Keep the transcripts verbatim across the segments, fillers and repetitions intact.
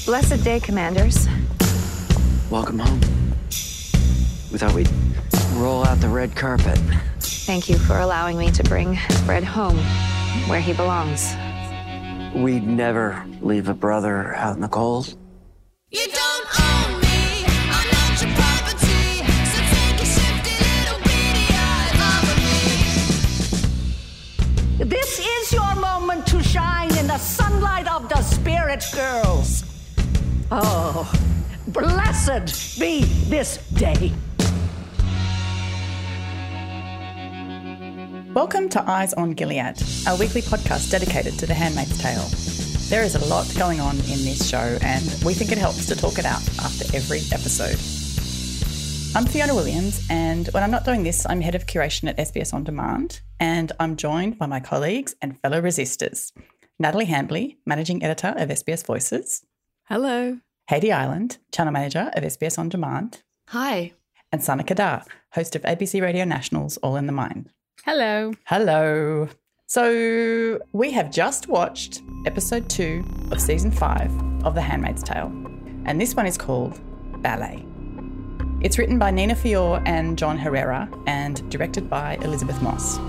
Blessed day, Commanders. Welcome home. We thought we'd roll out the red carpet. Thank you for allowing me to bring Fred home, where he belongs. We'd never leave a brother out in the cold. You don't own me, I'm not your property, so take a shifty little beady eye over me. This is your moment to shine in the sunlight of the spirit, girls. Oh, blessed be this day. Welcome to Eyes on Gilead, our weekly podcast dedicated to The Handmaid's Tale. There is a lot going on in this show, and we think it helps to talk it out after every episode. I'm Fiona Williams, and when I'm not doing this, I'm head of curation at S B S On Demand, and I'm joined by my colleagues and fellow resistors, Natalie Hambley, managing editor of S B S Voices. Hello. Haydee Ireland, channel manager of S B S On Demand. Hi. And Sana Kadar, host of A B C Radio National's All in the Mind. Hello. Hello. So we have just watched episode two of season five of The Handmaid's Tale, and this one is called Ballet. It's written by Nina Fior and John Herrera and directed by Elizabeth Moss.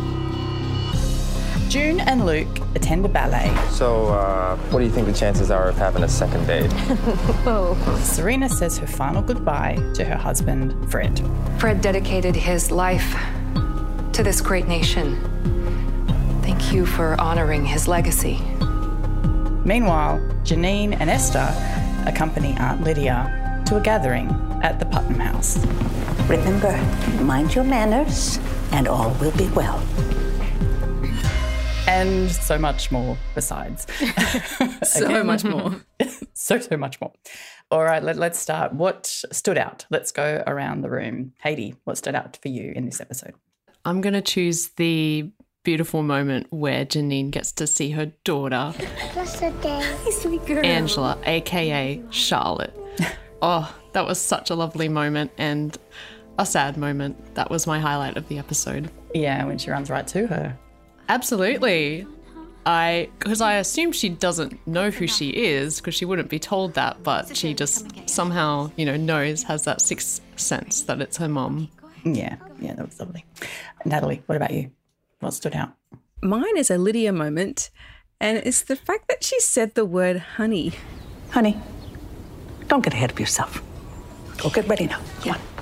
June and Luke attend a ballet. So, uh, what do you think the chances are of having a second date? Serena says her final goodbye to her husband, Fred. Fred dedicated his life to this great nation. Thank you for honoring his legacy. Meanwhile, Janine and Esther accompany Aunt Lydia to a gathering at the Putnam House. Remember, mind your manners and all will be well. And so much more besides. So Again, much more. so, so much more. All right, let, let's start. What stood out? Let's go around the room. Haydee, what stood out for you in this episode? I'm going to choose the beautiful moment where Janine gets to see her daughter, Blessed day. sweet girl. Angela, a k a. Charlotte. Oh, that was such a lovely moment and a sad moment. That was my highlight of the episode. Yeah, when she runs right to her. Absolutely. I, because I assume she doesn't know who she is because she wouldn't be told that, but she just somehow, you know, knows, has that sixth sense that it's her mum. Yeah, yeah, that was lovely. Natalie, what about you? What stood out? Mine is a Lydia moment, and it's the fact that she said the word honey. Honey, don't get ahead of yourself. Go get ready now. Come on.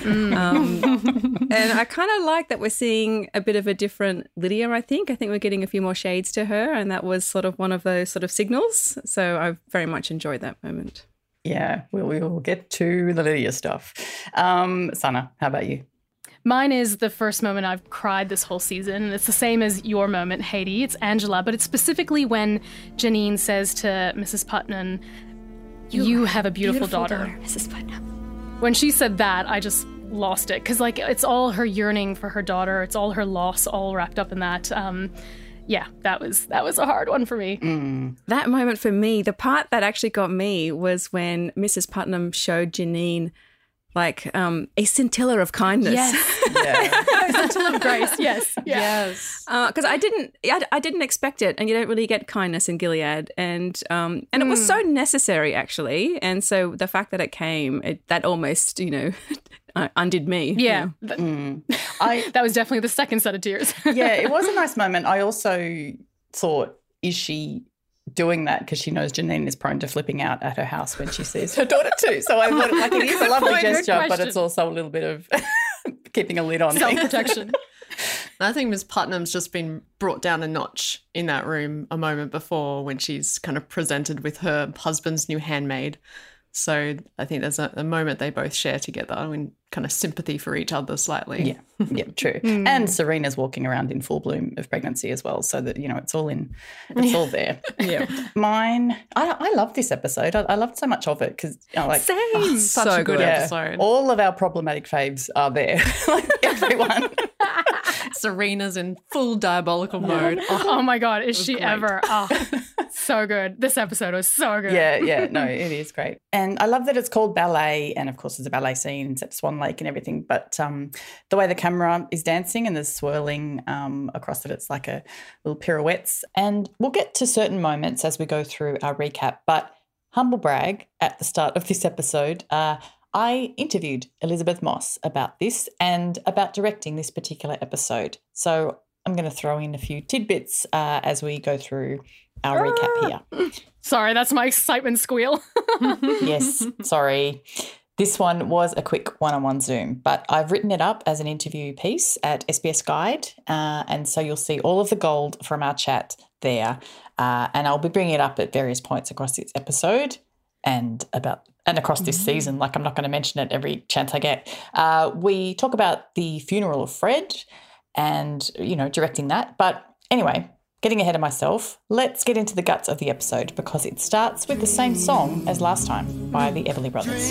Um, and I kind of like that we're seeing a bit of a different Lydia, I think. I think we're getting a few more shades to her, and that was sort of one of those sort of signals. So I very much enjoyed that moment. Yeah, we'll, we'll get to the Lydia stuff. Um, Sana, how about you? Mine is the first moment I've cried this whole season. And it's the same as your moment, Haydee. It's Angela, but it's specifically when Janine says to Missus Putnam, you, you have a beautiful, beautiful daughter. daughter. Missus Putnam. When she said that, I just lost it. Because, like, it's all her yearning for her daughter. It's all her loss, all wrapped up in that. Um, yeah, that was that was a hard one for me. Mm. That moment for me, the part that actually got me was when Missus Putnam showed Janine like um, a scintilla of kindness. Yes. Yeah. A scintilla of grace, yes. Yeah. Yes. Because uh, I didn't I, I didn't expect it, and you don't really get kindness in Gilead. And um, and mm. it was so necessary, actually. And so the fact that it came, it, that almost, you know, undid me. Yeah. You know? Mm. I, that was definitely the second set of tears. Yeah, it was a nice moment. I also thought, is she doing that because she knows Janine is prone to flipping out at her house when she sees her daughter too? So I thought, like, it is a lovely gesture, but it's also a little bit of keeping a lid on self-protection. I think Miss Putnam's just been brought down a notch in that room a moment before when she's kind of presented with her husband's new handmaid. So I think there's a, a moment they both share together and kind of sympathy for each other slightly. Yeah, yeah, true. Mm. And Serena's walking around in full bloom of pregnancy as well, so that, you know, it's all in, it's yeah. all there. Yeah. Mine, I, I love this episode. I, I loved so much of it because, you know, like, same, oh, such so a good good. episode. All of our problematic faves are there, like everyone. Serena's in full diabolical mode. Oh, oh my God, is she great. ever? Oh, so good. This episode was so good. Yeah, yeah, no, it is great. And I love that it's called ballet, and of course there's a ballet scene, it's at Swan Lake and everything, but um, the way the camera is dancing and there's swirling um, across it, it's like a little pirouettes. And we'll get to certain moments as we go through our recap, but humble brag at the start of this episode. Uh, I interviewed Elizabeth Moss about this and about directing this particular episode. So I'm going to throw in a few tidbits uh, as we go through our recap here. Sorry, that's my excitement squeal. Yes, sorry. This one was a quick one-on-one Zoom, but I've written it up as an interview piece at S B S Guide, uh, and so you'll see all of the gold from our chat there, uh, and I'll be bringing it up at various points across this episode and about and across this mm-hmm. season. Like, I'm not going to mention it every chance I get. Uh, we talk about the funeral of Fred and, you know, directing that. But anyway, getting ahead of myself, let's get into the guts of the episode because it starts with the same song as last time by the Everly Brothers.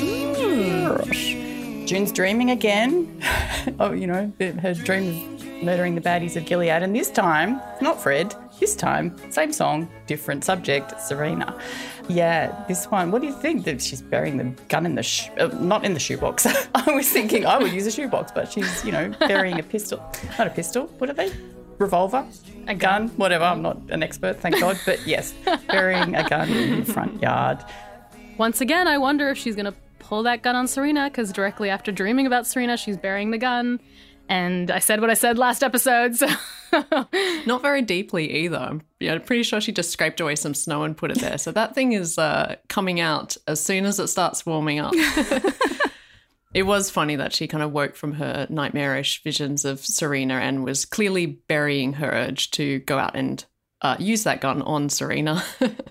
Mm. June's dreaming again. Oh, you know, her dream of murdering the baddies of Gilead. And this time, not Fred. This time, same song, different subject, Serena. Yeah, this one, what do you think? That she's burying the gun in the, sh- uh, not in the shoebox. I was thinking I would use a shoebox, but she's, you know, burying a pistol. Not a pistol, what are they? Revolver? A gun? Whatever, I'm not an expert, thank God. But yes, burying a gun in the front yard. Once again, I wonder if she's going to pull that gun on Serena, because directly after dreaming about Serena, she's burying the gun. And I said what I said last episode, so... Not very deeply either. I'm yeah, pretty sure she just scraped away some snow and put it there. So that thing is uh, coming out as soon as it starts warming up. It was funny that she kind of woke from her nightmarish visions of Serena and was clearly burying her urge to go out and uh, use that gun on Serena.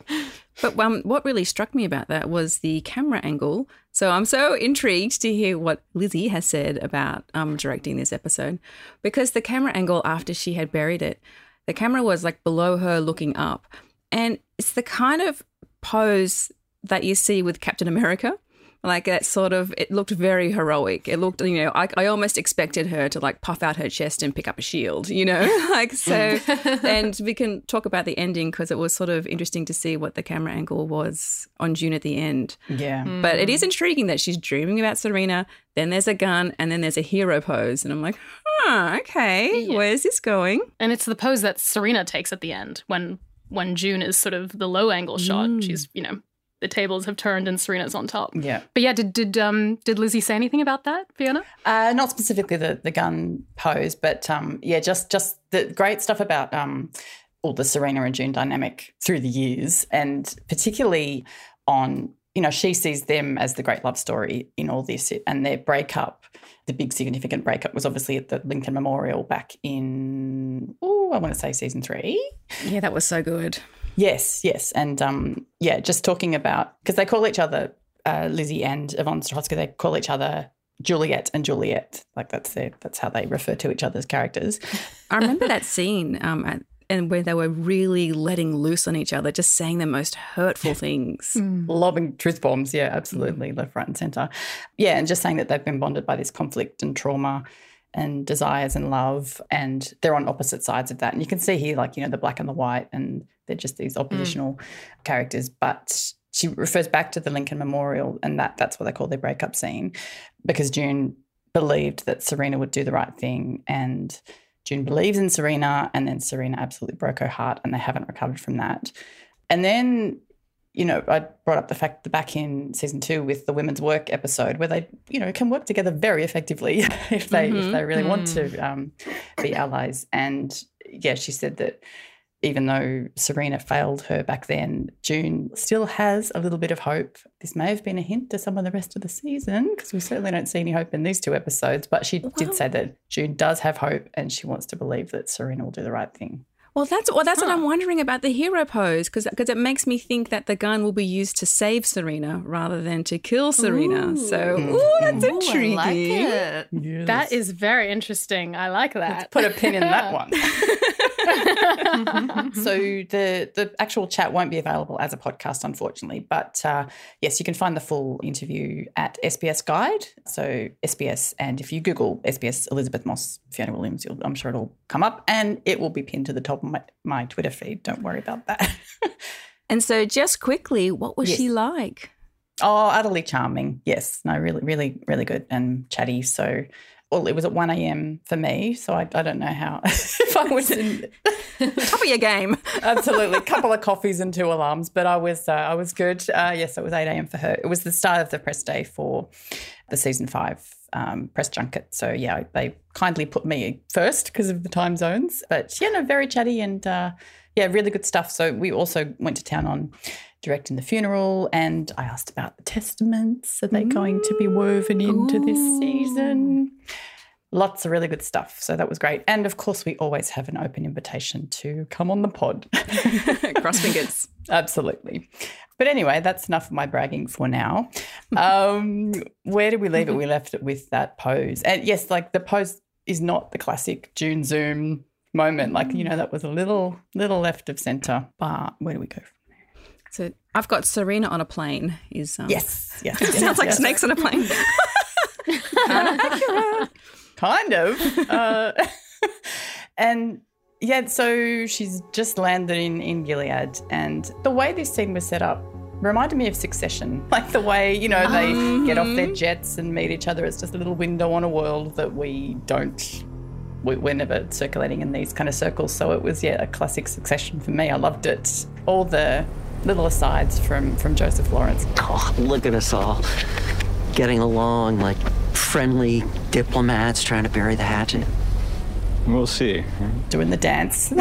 But um, what really struck me about that was the camera angle. So I'm so intrigued to hear what Lizzie has said about um, directing this episode, because the camera angle after she had buried it, the camera was like below her looking up. And it's the kind of pose that you see with Captain America. Like that sort of, it looked very heroic. It looked, you know, I, I almost expected her to like puff out her chest and pick up a shield, you know, like so. And we can talk about the ending because it was sort of interesting to see what the camera angle was on June at the end. Yeah. Mm. But it is intriguing that she's dreaming about Serena, then there's a gun, and then there's a hero pose. And I'm like, huh, okay, yeah. Where's this going? And it's the pose that Serena takes at the end when when June is sort of the low angle shot. Mm. She's, you know, the tables have turned and Serena's on top. Yeah. But yeah, did did um did Lizzie say anything about that, Fiona? Uh, not specifically the, the gun pose, but um yeah, just just the great stuff about um all the Serena and June dynamic through the years, and particularly on, you know, she sees them as the great love story in all this, and their breakup. The big significant breakup was obviously at the Lincoln Memorial back in, oh, I want to say season three. Yeah, that was so good. Yes, yes. And, um, yeah, just talking about, because they call each other, uh, Lizzie and Yvonne Strahovski, they call each other Juliet and Juliet. Like that's their, that's how they refer to each other's characters. I remember that scene um, at, and where they were really letting loose on each other, just saying the most hurtful things. Mm. Lobbing truth bombs, yeah, absolutely, mm. left, right and centre. Yeah, and just saying that they've been bonded by this conflict and trauma and desires and love, and they're on opposite sides of that. And you can see here, like, you know, the black and the white, and they're just these oppositional mm. characters. But she refers back to the Lincoln Memorial, and that that's what they call their breakup scene, because June believed that Serena would do the right thing, and June believes in Serena, and then Serena absolutely broke her heart, and they haven't recovered from that. And then, you know, I brought up the fact that back in season two with the women's work episode, where they, you know, can work together very effectively if they mm-hmm. if they really mm. want to um, be allies. And yeah, she said that even though Serena failed her back then, June still has a little bit of hope. This may have been a hint to some of the rest of the season, because we certainly don't see any hope in these two episodes, but she wow. did say that June does have hope, and she wants to believe that Serena will do the right thing. Well, that's well, that's huh. what I'm wondering about the hero pose, because it makes me think that the gun will be used to save Serena rather than to kill Serena. Ooh. So, ooh, that's ooh, intriguing. I like it. Yes. That is very interesting. I like that. Let's put a pin in that one. So the the actual chat won't be available as a podcast, unfortunately. But uh, yes, you can find the full interview at S B S Guide. So S B S, and if you Google S B S Elizabeth Moss, Fiona Williams, you'll, I'm sure it'll come up, and it will be pinned to the top of my, my Twitter feed. Don't worry about that. And so just quickly, what was yes. she like? Oh, utterly charming. Yes. No, really, really, really good and chatty. So well, it was at one a.m. for me, so I, I don't know how, if I was in... Top of your game. Absolutely. A couple of coffees and two alarms, but I was uh, I was good. Uh, yes, it was eight a.m. for her. It was the start of the press day for the season five um, press junket. So, yeah, they kindly put me first because of the time zones. But, yeah, no, very chatty and, uh, yeah, really good stuff. So we also went to town on directing the funeral, and I asked about the testaments. Are they mm. going to be woven into Ooh. This season? Lots of really good stuff. So that was great. And, of course, we always have an open invitation to come on the pod. Cross fingers. Absolutely. But anyway, that's enough of my bragging for now. Um, where did we leave it? We left it with that pose. And, yes, like the pose is not the classic June Zoom moment. Like, you know, that was a little, little left of centre. But where do we go from there? So I've got Serena on a plane. Is um, Yes, yes. It yes, sounds like yes. snakes on a plane. Accurate. Kind of. Uh, and, yeah, so she's just landed in, in Gilead, and the way this scene was set up reminded me of Succession. Like the way, you know, they um. get off their jets and meet each other. It's just a little window on a world that we don't, we, we're never circulating in these kind of circles. So it was, yeah, a classic Succession for me. I loved it. All the little asides from, from Joseph Lawrence. Oh, look at us all getting along like friendly diplomats trying to bury the hatchet. We'll see. Doing the dance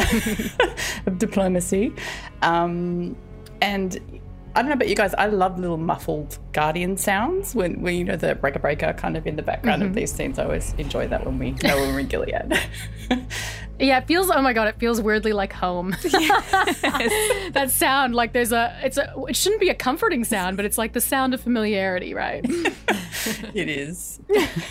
of diplomacy. Um, and I don't know about you guys, I love little muffled Guardian sounds when, when you know, the breaker breaker kind of in the background mm-hmm. of these scenes. I always enjoy that when we know when we're in Gilead. Yeah, it feels, oh my God, it feels weirdly like home. Yes. That sound, like there's a, it's a, it shouldn't be a comforting sound, but it's like the sound of familiarity, right? It is.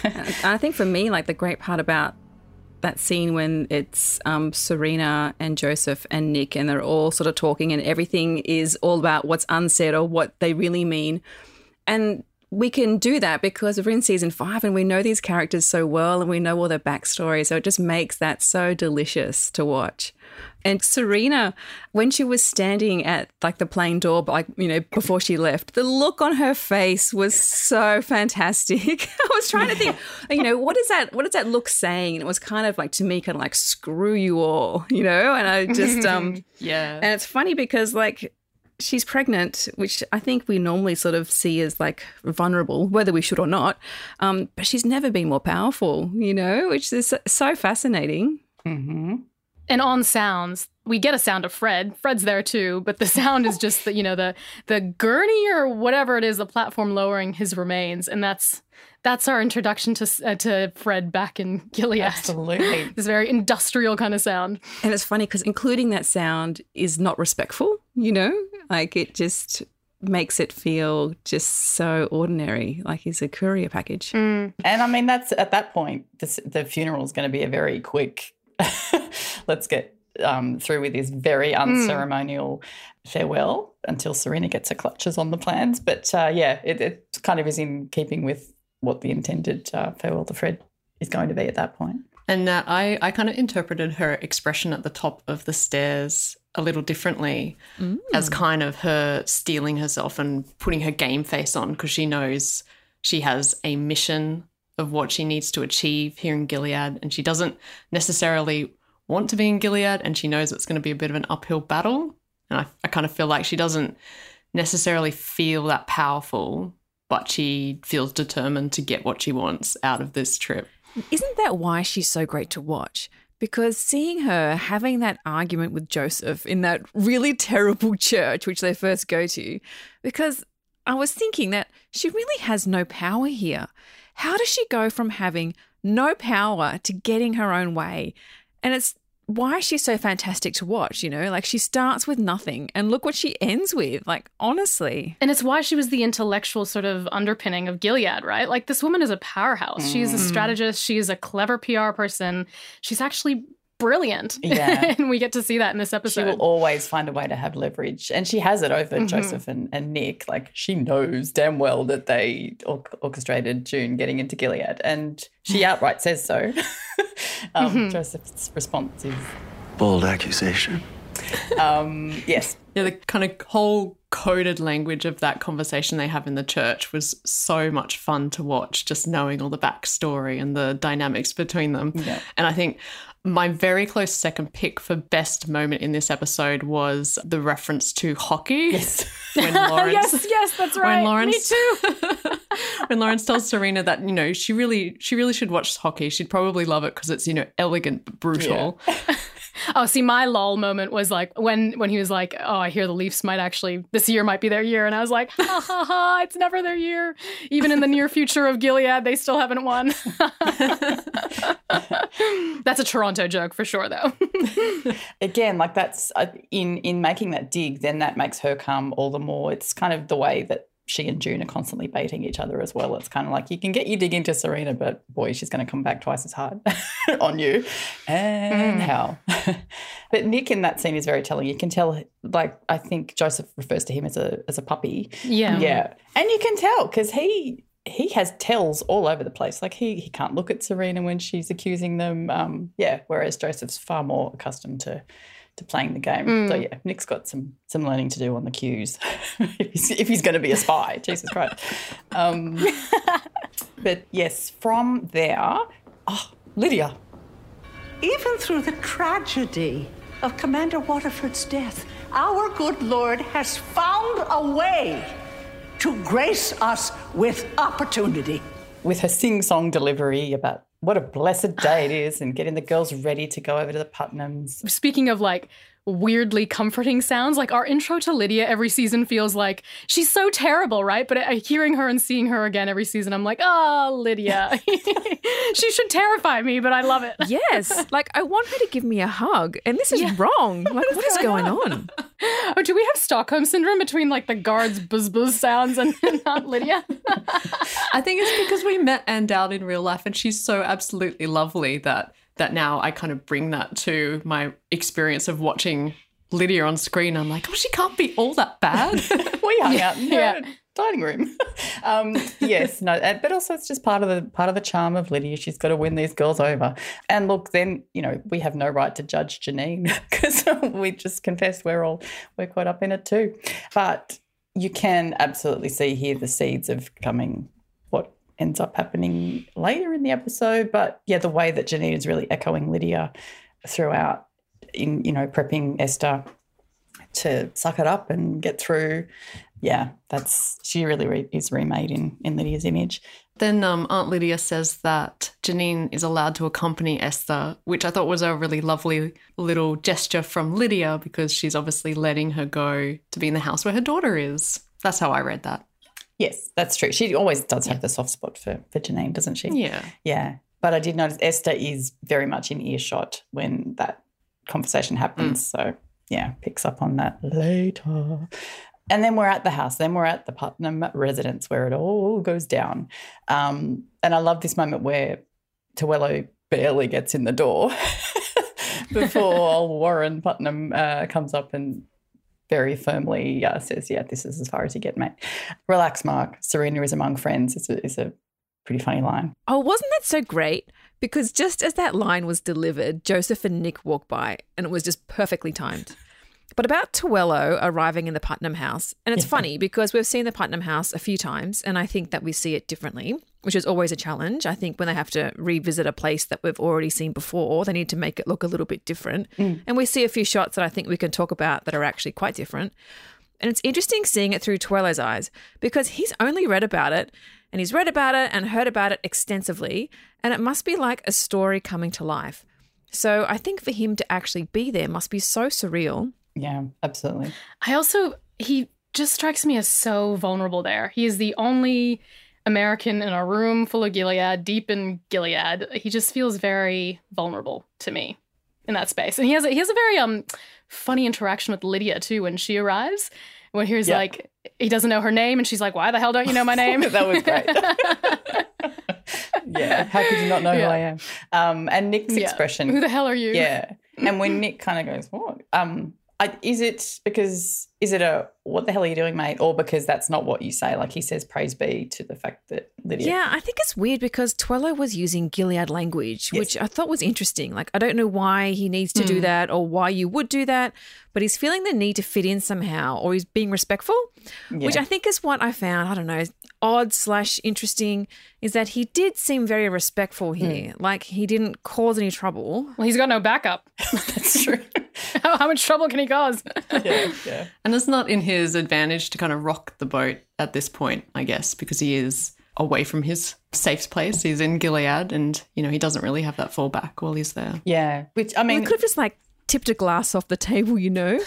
I think for me, like the great part about that scene when it's um, Serena and Joseph and Nick and they're all sort of talking and everything is all about what's unsaid or what they really mean. And we can do that because we're in season five and we know these characters so well and we know all their backstory. So it just makes that so delicious to watch. And Serena, when she was standing at like the plane door, like, you know, before she left, the look on her face was so fantastic. I was trying to think, you know, what is that, what is that look saying? And it was kind of like, to me, kind of like, screw you all, you know? And I just, um, yeah. And it's funny because like, she's pregnant, which I think we normally sort of see as like vulnerable, whether we should or not. Um, but she's never been more powerful, you know, which is so fascinating. Mm-hmm. And on sounds, we get a sound of Fred. Fred's there too, but the sound is just the, you know, the the gurney or whatever it is, the platform lowering his remains, and that's that's our introduction to uh, to Fred back in Gilead. Absolutely, this very industrial kind of sound. And it's funny because including that sound is not respectful. You know, like it just makes it feel just so ordinary, like he's a courier package. Mm. And I mean, that's at that point, this, the funeral is going to be a very quick. Let's get um, through with this very unceremonial mm. farewell until Serena gets her clutches on the plans. But, uh, yeah, it, it kind of is in keeping with what the intended uh, farewell to Fred is going to be at that point. And uh, I, I kind of interpreted her expression at the top of the stairs a little differently mm. as kind of her steeling herself and putting her game face on because she knows she has a mission of what she needs to achieve here in Gilead, and she doesn't necessarily want to be in Gilead, and she knows it's going to be a bit of an uphill battle. And I, I kind of feel like she doesn't necessarily feel that powerful, but she feels determined to get what she wants out of this trip. Isn't that why she's so great to watch? Because seeing her having that argument with Joseph in that really terrible church, which they first go to, because I was thinking that she really has no power here. How does she go from having no power to getting her own way? And it's why she's so fantastic to watch, you know? Like she starts with nothing and look what she ends with, like honestly. And it's why she was the intellectual sort of underpinning of Gilead, right? Like this woman is a powerhouse. Mm. She is a strategist. She is a clever P R person. She's actually brilliant. Yeah. And we get to see that in this episode. She will always find a way to have leverage. And she has it over mm-hmm. Joseph and, and Nick. Like she knows damn well that they or- orchestrated June getting into Gilead. And she outright says so. um, mm-hmm. Joseph's response is... Bold accusation. Um, yes. Yeah, the kind of whole coded language of that conversation they have in the church was so much fun to watch, just knowing all the backstory and the dynamics between them. Yeah. And I think my very close second pick for best moment in this episode was the reference to hockey. Yes. When Lawrence, yes, yes, that's right. When Lawrence, Me too. when Lawrence tells Serena that, you know, she really, she really should watch hockey. She'd probably love it because it's, you know, elegant but brutal. Yeah. Oh, see, my lol moment was like when when he was like, oh, I hear the Leafs might actually, this year might be their year. And I was like, ha ha ha, it's never their year. Even in the near future of Gilead, they still haven't won. That's a Toronto joke for sure, though. Again, like that's uh, in in making that dig, then that makes her come all the more. It's kind of the way that she and June are constantly baiting each other as well. It's kind of like you can get your dig into Serena, but boy, she's going to come back twice as hard on you. And mm. how? But Nick in that scene is very telling. You can tell, like, I think Joseph refers to him as a as a puppy. Yeah. Yeah. And you can tell because he he has tells all over the place. Like he he can't look at Serena when she's accusing them. Um, yeah, whereas Joseph's far more accustomed to to playing the game. Mm. So, yeah, Nick's got some some learning to do on the cues if he's, if he's going to be a spy. Jesus Christ. Um, but, yes, from there, oh, Lydia. Even through the tragedy of Commander Waterford's death, our good Lord has found a way to grace us with opportunity. With her sing-song delivery about what a blessed day it is and getting the girls ready to go over to the Putnams. Speaking of like weirdly comforting sounds, like our intro to Lydia every season feels like she's so terrible, right? But uh, hearing her and seeing her again every season, I'm like, oh, Lydia. She should terrify me, but I love it. Yes. Like I want her to give me a hug and this is yeah. wrong. Like what is going on? Oh, do we have Stockholm syndrome between like the guards' buzz buzz sounds and not Lydia? I think it's because we met Anne Dowd in real life and she's so absolutely lovely that that now I kind of bring that to my experience of watching Lydia on screen. I'm like, oh, she can't be all that bad. We hung out in the yeah. dining room. um, yes, no, but also it's just part of the part of the charm of Lydia. She's got to win these girls over. And look, then you know we have no right to judge Janine because we just confessed we're all we're caught up in it too. But you can absolutely see here the seeds of coming. What ends up happening later in the episode. But, yeah, the way that Janine is really echoing Lydia throughout in, you know, prepping Esther to suck it up and get through. Yeah, that's she really re- is remade in, in Lydia's image. Then um, Aunt Lydia says that Janine is allowed to accompany Esther, which I thought was a really lovely little gesture from Lydia because she's obviously letting her go to be in the house where her daughter is. That's how I read that. Yes, that's true. She always does have the soft spot for, for Janine, doesn't she? Yeah. Yeah. But I did notice Esther is very much in earshot when that conversation happens. Mm. So, yeah, picks up on that later. And then we're at the house. Then we're at the Putnam residence where it all goes down. Um, and I love this moment where Tawello barely gets in the door before old Warren Putnam uh, comes up and very firmly uh, says, yeah, this is as far as you get, mate. Relax, Mark. Serena is among friends. It's a, it's a pretty funny line. Oh, wasn't that so great? Because just as that line was delivered, Joseph and Nick walked by and it was just perfectly timed. But about Tawello arriving in the Putnam house, and it's yeah. funny because we've seen the Putnam house a few times and I think that we see it differently, which is always a challenge. I think when they have to revisit a place that we've already seen before, they need to make it look a little bit different. Mm. And we see a few shots that I think we can talk about that are actually quite different. And it's interesting seeing it through Tawello's eyes because he's only read about it and he's read about it and heard about it extensively, and it must be like a story coming to life. So I think for him to actually be there must be so surreal. Yeah, absolutely. I also, he just strikes me as so vulnerable there. He is the only American in a room full of Gilead, deep in Gilead. He just feels very vulnerable to me in that space. And he has a, he has a very um funny interaction with Lydia too when she arrives, when he's yeah. like, he doesn't know her name and she's like, why the hell don't you know my name? That was great. Yeah, how could you not know yeah. who I am? Um, and Nick's yeah. expression. Who the hell are you? Yeah. And when Nick kind of goes, what? Um, I, is it because, is it a, what the hell are you doing, mate? Or because that's not what you say? Like he says, praise be to the fact that Lydia. Yeah, I think it's weird because Twello was using Gilead language, Yes. which I thought was interesting. Like, I don't know why he needs to do that or why you would do that, but he's feeling the need to fit in somehow, or he's being respectful, which Yeah. I think is what I found, I don't know, odd slash interesting, is that he did seem very respectful here. Like, he didn't cause any trouble. Well, he's got no backup. That's true. how, how much trouble can he cause? yeah, yeah. And it's not in his advantage to kind of rock the boat at this point, I guess, because he is away from his safe place. He's in Gilead and, you know, he doesn't really have that fallback while he's there. Yeah, which, I I mean, mean, could have just like tipped a glass off the table, you know,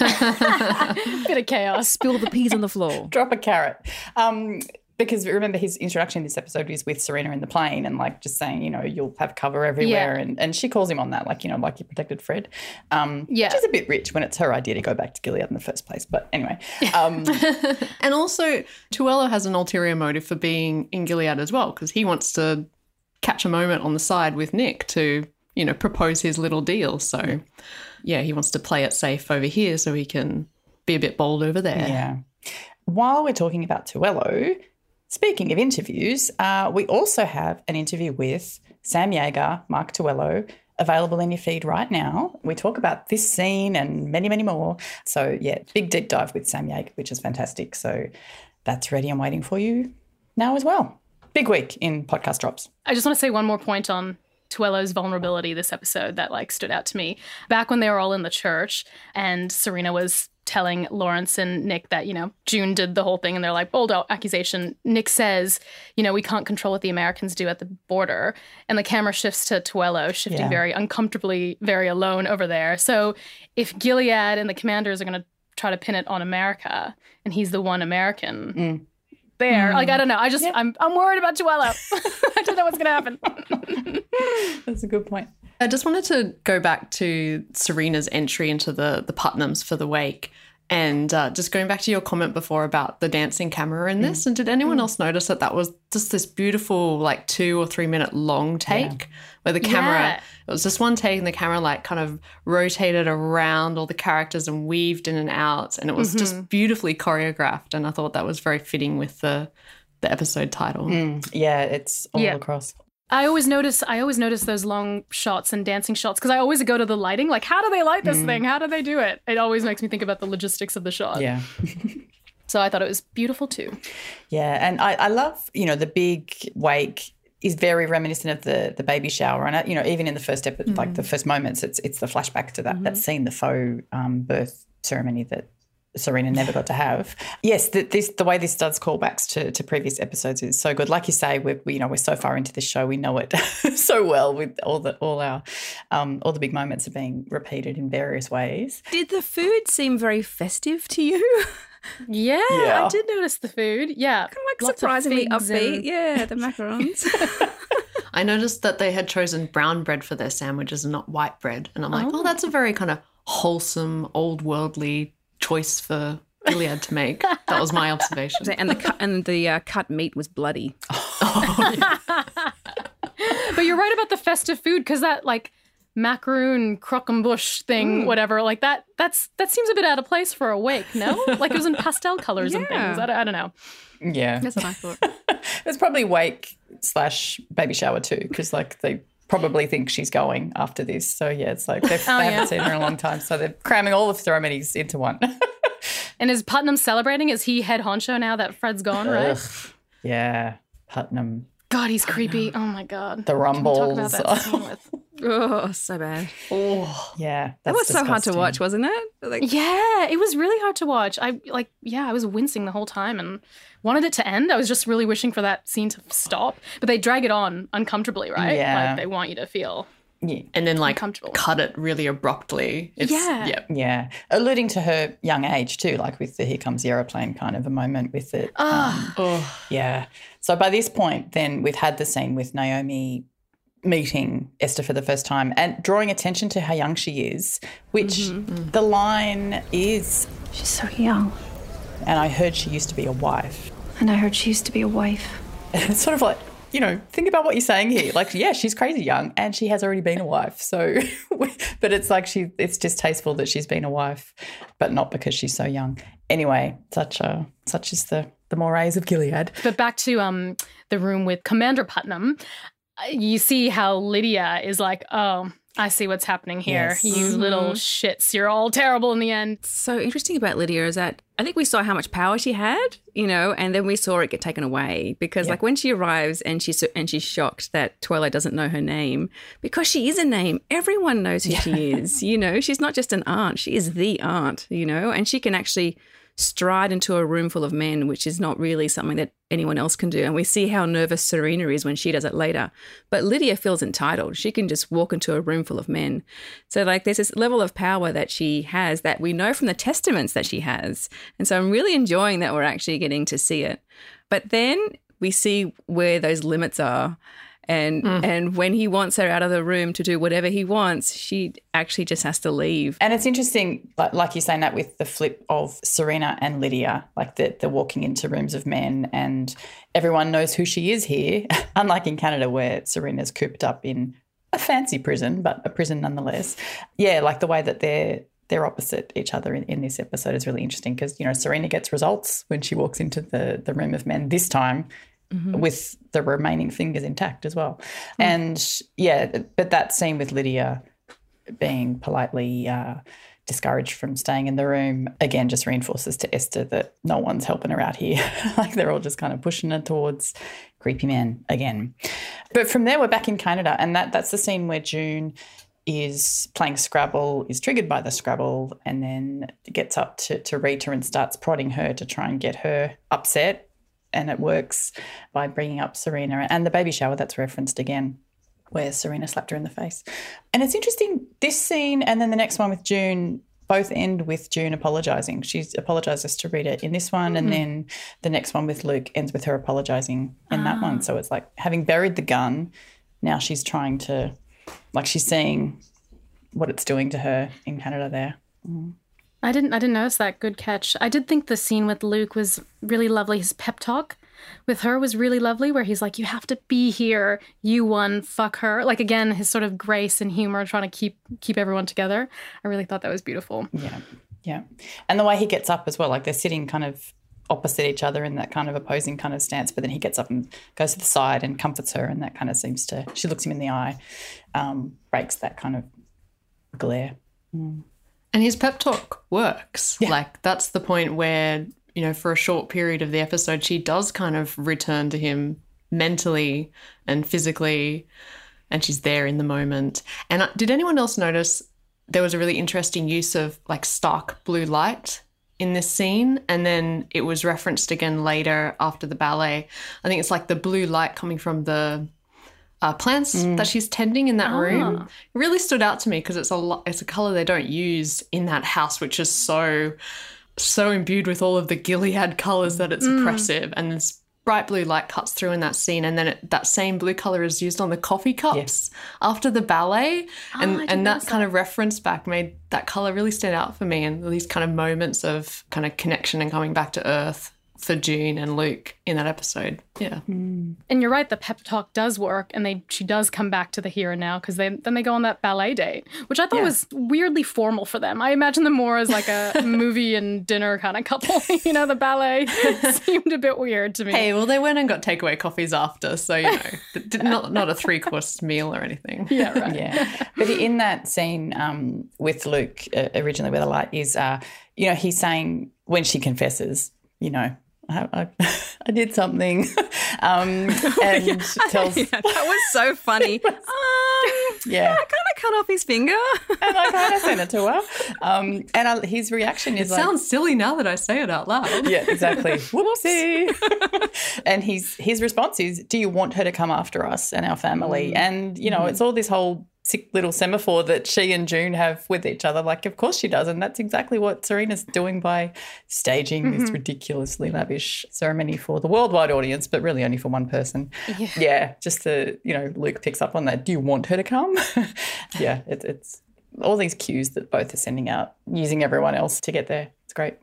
Bit of chaos. spill the peas on the floor. drop a carrot. Um, because remember his introduction in this episode is with Serena in the plane and like just saying, you know, you'll have cover everywhere. Yeah. And, and she calls him on that, like, you know, like you protected Fred. Um, Yeah. Which is a bit rich when it's her idea to go back to Gilead in the first place. But anyway. Um, And also, Tuello has an ulterior motive for being in Gilead as well, because he wants to catch a moment on the side with Nick to, you know, propose his little deal. So, yeah, he wants to play it safe over here so he can be a bit bold over there. yeah. While we're talking about Tuello, speaking of interviews, uh, we also have an interview with Sam Yeager, Mark Tuello, available in your feed right now. We talk about this scene and many, many more. So, yeah, big deep dive with Sam Yeager, which is fantastic. So that's ready and waiting for you now as well. Big week in podcast drops. I just want to say one more point on Tuello's vulnerability this episode that like stood out to me. Back when they were all in the church and Serena was telling Lawrence and Nick that, you know, June did the whole thing and they're like, bold accusation. Nick says, you know, we can't control what the Americans do at the border. And the camera shifts to Tuello, shifting Yeah. very uncomfortably, very alone over there. So if Gilead and the commanders are going to try to pin it on America and he's the one American Mm. there, like, I don't know. I just, I'm, I'm worried about Tuello. I don't know what's going to happen. That's a good point. I just wanted to go back to Serena's entry into the, the Putnams for the wake. And uh, just going back to your comment before about the dancing camera in this, and did anyone else notice that that was just this beautiful, like two or three minute long take where the camera, Yeah. it was just one take and the camera like kind of rotated around all the characters and weaved in and out. And it was just beautifully choreographed. And I thought that was very fitting with the, the episode title. Mm, yeah, it's all Yeah. across. I always notice I always notice those long shots and dancing shots because I always go to the lighting. Like, how do they light this thing? How do they do it? It always makes me think about the logistics of the shot. Yeah. So I thought it was beautiful too. Yeah, and I, I love, you know, the big wake is very reminiscent of the the baby shower. And, you know, even in the first episode, like the first moments, it's it's the flashback to that, that scene, the faux um, birth ceremony that Serena never got to have. Yes, the, this the way this does callbacks to, to previous episodes is so good. Like you say, we're we, you know we're so far into this show, we know it so well with all the all our um, all the big moments are being repeated in various ways. Did the food seem very festive to you? Yeah, Yeah. I did notice the food. Yeah, Kind of like Lots of surprisingly figs upbeat. and- Yeah, the macarons. I noticed that they had chosen brown bread for their sandwiches and not white bread. And I'm like, oh, Oh. that's a very kind of wholesome, old worldly choice for Gilead to make. That was my observation. and the cut, and the uh, cut meat was bloody. But you're right about the festive food because that like macaroon croquembouche thing, whatever, like that. That's that seems a bit out of place for a wake. No, like it was in pastel colors and Yeah. things. I don't, I don't know. Yeah, That's what I thought. it's probably wake slash baby shower too, because like they probably think she's going after this. So yeah, it's like they've, Oh, they yeah. haven't seen her in a long time, so they're cramming all the ceremonies into one. And is Putnam celebrating? Is he head honcho now that Fred's gone? Right? Ugh. Yeah, Putnam, God, he's creepy. Oh my God. the Can we talk about rumbles. that scene with- Oh, so bad. Yeah, That that's was so hard to disgusting. watch, wasn't it? Like, Yeah, it was really hard to watch. I like, yeah, I was wincing the whole time and wanted it to end. I was just really wishing for that scene to stop, but they drag it on uncomfortably, right? Yeah. Like they want you to feel. Yeah. And then like Uncomfortable. cut it really abruptly. It's, Yeah. yeah. Yeah, alluding to her young age too, like with the "Here Comes the Aeroplane" kind of a moment with it. Ah. Um, Oh, yeah. So by this point, then we've had the scene with Naomi meeting Esther for the first time and drawing attention to how young she is, which the line is, She's so young. and I heard she used to be a wife. And I heard she used to be a wife. And it's sort of like, you know, think about what you're saying here. Like, yeah, she's crazy young and she has already been a wife. So, but it's like she, it's distasteful that she's been a wife, but not because she's so young. Anyway, such a, such is the, the mores of Gilead. But back to um the room with Commander Putnam, you see how Lydia is like, oh, I see what's happening here. Yes. You Mm-hmm. little shits. You're all terrible in the end. So interesting about Lydia is that I think we saw how much power she had, you know, and then we saw it get taken away because, Yeah. like, when she arrives and she's and she's shocked that Twilight doesn't know her name because she is a name. Everyone knows who she is. You know, she's not just an aunt; she is the aunt. You know, and she can actually stride into a room full of men, which is not really something that anyone else can do. And we see how nervous Serena is when she does it later. But Lydia feels entitled. She can just walk into a room full of men. So, like, there's this level of power that she has that we know from the testaments that she has. And so I'm really enjoying that we're actually getting to see it. But then we see where those limits are. And Mm. and when he wants her out of the room to do whatever he wants, she actually just has to leave. And it's interesting, like, like you're saying that with the flip of Serena and Lydia, like the, the walking into rooms of men and everyone knows who she is here, unlike in Canada where Serena's cooped up in a fancy prison, but a prison nonetheless. Yeah, like the way that they're they're opposite each other in, in this episode is really interesting because, you know, Serena gets results when she walks into the, the room of men this time. Mm-hmm. With the remaining fingers intact as well. Mm. And, yeah, but that scene with Lydia being politely uh, discouraged from staying in the room, again, just reinforces to Esther that no one's helping her out here. Like they're all just kind of pushing her towards creepy men again. But from there, we're back in Canada, and that that's the scene where June is playing Scrabble, is triggered by the Scrabble, and then gets up to, to Rita and starts prodding her to try and get her upset. And it works by bringing up Serena and the baby shower that's referenced again where Serena slapped her in the face. And it's interesting, this scene and then the next one with June both end with June apologising. She apologises to Rita in this one, mm-hmm. and then the next one with Luke ends with her apologising in ah. that one. So it's like having buried the gun, now she's trying to, like she's seeing what it's doing to her in Canada there. Mm. I didn't I didn't notice that. Good catch. I did think the scene with Luke was really lovely. His pep talk with her was really lovely where he's like, you have to be here. You won. Fuck her. Like, again, his sort of grace and humor trying to keep keep everyone together. I really thought that was beautiful. Yeah, yeah. And the way he gets up as well, like they're sitting kind of opposite each other in that kind of opposing kind of stance, but then he gets up and goes to the side and comforts her, and that kind of seems to, she looks him in the eye, um, breaks that kind of glare. Mm. And his pep talk works. Yeah. Like, that's the point where, you know, for a short period of the episode, she does kind of return to him mentally and physically, and she's there in the moment. And did anyone else notice there was a really interesting use of, like, stark blue light in this scene? And then it was referenced again later after the ballet. I think it's like the blue light coming from the Uh, plants mm. that she's tending in that ah. room. It really stood out to me because it's a lo- it's a colour they don't use in that house, which is so so imbued with all of the Gilead colours that it's mm. oppressive. And this bright blue light cuts through in that scene, and then it, that same blue colour is used on the coffee cups yes. after the ballet, oh, and and that kind that. of reference back made that colour really stand out for me, and these kind of moments of kind of connection and coming back to earth for June and Luke in that episode. Yeah. Mm. And you're right, the pep talk does work, and they she does come back to the here and now because they then they go on that ballet date, which I thought yeah. was weirdly formal for them. I imagine them more as like a movie and dinner kind of couple. You know, the ballet seemed a bit weird to me. Hey, well, they went and got takeaway coffees after, so, you know, not not a three-course meal or anything. Yeah, right. Yeah. But in that scene um, with Luke, uh, originally where the light is, uh, you know, he's saying when she confesses, you know, I, I, I did something, um, and yeah, tells. Yeah, that was so funny. um, yeah, yeah, I kind of cut off his finger, and I kind of sent it to her. Um, and I, his reaction is it like, sounds silly now that I say it out loud. Yeah, exactly. Whoopsie. And his his response is, "Do you want her to come after us and our family?" Mm. And you know, mm. it's all this whole sick little semaphore that she and June have with each other. Like, of course she does. And that's exactly what Serena's doing by staging mm-hmm. this ridiculously lavish ceremony for the worldwide audience, but really only for one person. Yeah. Yeah, just the, you know, Luke picks up on that. Do you want her to come? Yeah, it, it's all these cues that both are sending out, using everyone else to get there. It's great.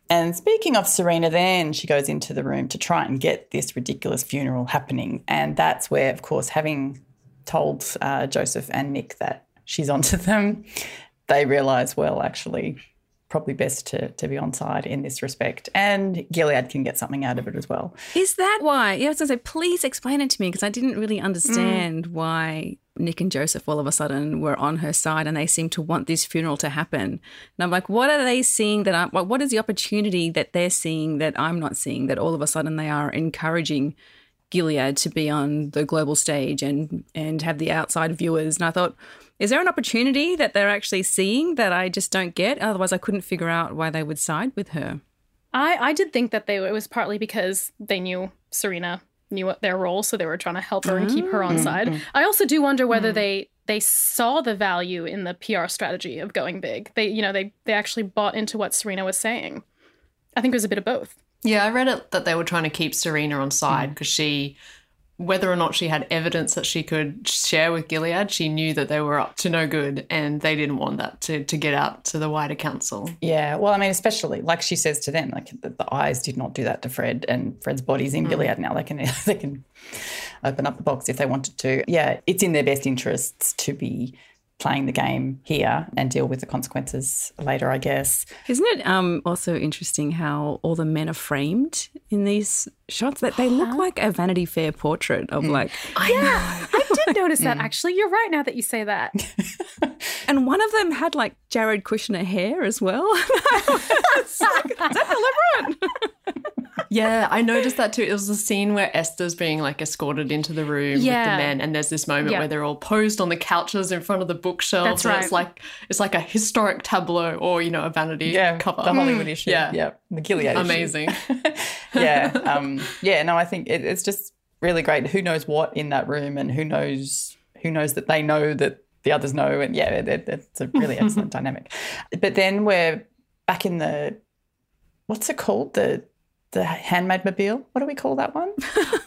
And speaking of Serena, then she goes into the room to try and get this ridiculous funeral happening. And that's where, of course, having told uh, Joseph and Nick that she's onto them, they realise, well, actually, probably best to, to be on side in this respect. And Gilead can get something out of it as well. Is that why? Yeah, I was going to say, please explain it to me, because I didn't really understand mm. why Nick and Joseph all of a sudden were on her side and they seem to want this funeral to happen. And I'm like, what are they seeing that I, what is the opportunity that they're seeing that I'm not seeing, that all of a sudden they are encouraging Gilead to be on the global stage and, and have the outside viewers? And I thought, is there an opportunity that they're actually seeing that I just don't get? Otherwise, I couldn't figure out why they would side with her. I, I did think that they it was partly because they knew Serena knew what their role, so they were trying to help her and keep her on side. Mm-hmm. I also do wonder whether mm. they they saw the value in the P R strategy of going big. They you know they they actually bought into what Serena was saying. I think it was a bit of both. Yeah, I read it that they were trying to keep Serena on side because mm. she, whether or not she had evidence that she could share with Gilead, she knew that they were up to no good and they didn't want that to, to get out to the wider council. Yeah, well, I mean, especially, like she says to them, like the, the eyes did not do that to Fred, and Fred's body's in mm. Gilead now. They can, they can open up the box if they wanted to. Yeah, it's in their best interests to be playing the game here and deal with the consequences later, I guess. Isn't it um, also interesting how all the men are framed in these shots? That they look like a Vanity Fair portrait of mm. like... I yeah, know. I did notice that, actually. You're right now that you say that. And one of them had like Jared Kushner hair as well. It's like, is that deliberate? Yeah, I noticed that too. It was the scene where Esther's being like escorted into the room yeah. with the men, and there's this moment yeah. where they're all posed on the couches in front of the bookshelves. That's right. And it's like it's like a historic tableau or, you know, a vanity yeah, cover. The Hollywood mm. issue. Yeah. yeah. The Gilead Amazing. issue. yeah. Um, yeah, no, I think it, it's just really great. Who knows what in that room, and who knows who knows that they know that the others know, and yeah, it, it, it's a really excellent dynamic. But then we're back in the, what's it called? The The handmaid mobile. What do we call that one?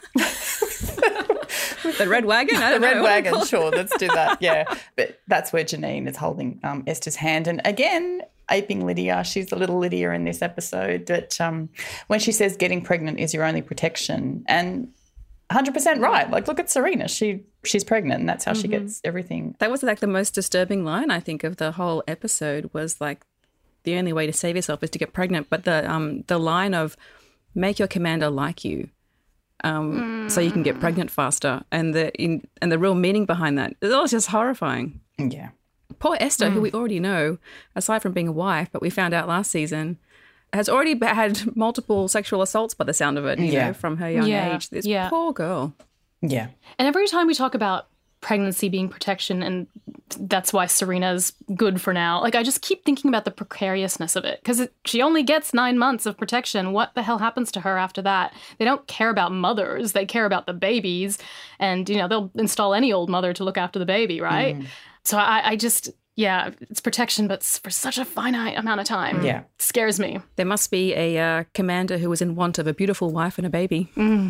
The red wagon? I don't the know. red wagon, sure. Let's do that. Yeah. But that's where Janine is holding um, Esther's hand. And again, aping Lydia. She's the little Lydia in this episode. But um, when she says getting pregnant is your only protection, and one hundred percent right. Like, look at Serena. She She's pregnant, and that's how mm-hmm. she gets everything. That was like the most disturbing line, I think, of the whole episode, was like the only way to save yourself is to get pregnant. But the um the line of make your commander like you, um, mm. so you can get pregnant faster, and the in, and the real meaning behind that is all just horrifying. Yeah. Poor Esther, Mm. who we already know, aside from being a wife, but we found out last season, has already b- had multiple sexual assaults by the sound of it, you Yeah. know, from her young Yeah. age. This Yeah. poor girl. Yeah. And every time we talk about pregnancy being protection, and that's why Serena's good for now, like, I just keep thinking about the precariousness of it, because she only gets nine months of protection. What the hell happens to her after that? They don't care about mothers. They care about the babies. And, you know, they'll install any old mother to look after the baby, right? Mm. So I, I just... Yeah, it's protection, but for such a finite amount of time. Yeah. It scares me. There must be a uh, commander who was in want of a beautiful wife and a baby. Mm.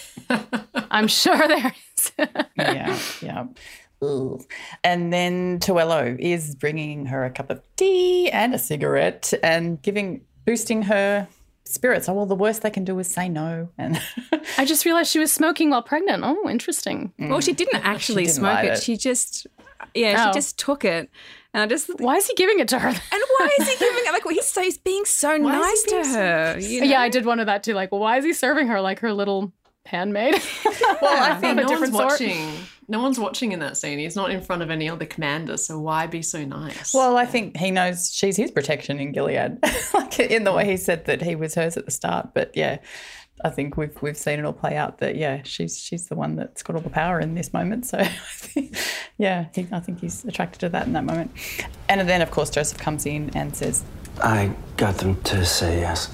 I'm sure there is. yeah, yeah. Ugh. And then Tuello is bringing her a cup of tea and a cigarette and giving, boosting her spirits. Oh, well, the worst they can do is say no. And I just realized she was smoking while pregnant. Oh, interesting. Mm. Well, she didn't actually she didn't smoke it. it. She just... Yeah, Oh. she just took it. And I just... Why is he giving it to her? And why is he giving it? Like, well, he's, so, he's being so Why is nice he to being so her. nice? You know? Yeah, I did wonder that too. Like, well, why is he serving her like her little handmaid? Well, I think Of a no one's different sort. watching. No one's watching in that scene. He's not in front of any other commander, so why be so nice? well, I think he knows she's his protection in Gilead, like in the way he said that he was hers at the start. But yeah, I think we've we've seen it all play out that yeah, she's she's the one that's got all the power in this moment. So I think, yeah, he, I think he's attracted to that in that moment. And then of course Joseph comes in and says, I got them to say yes.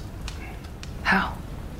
How?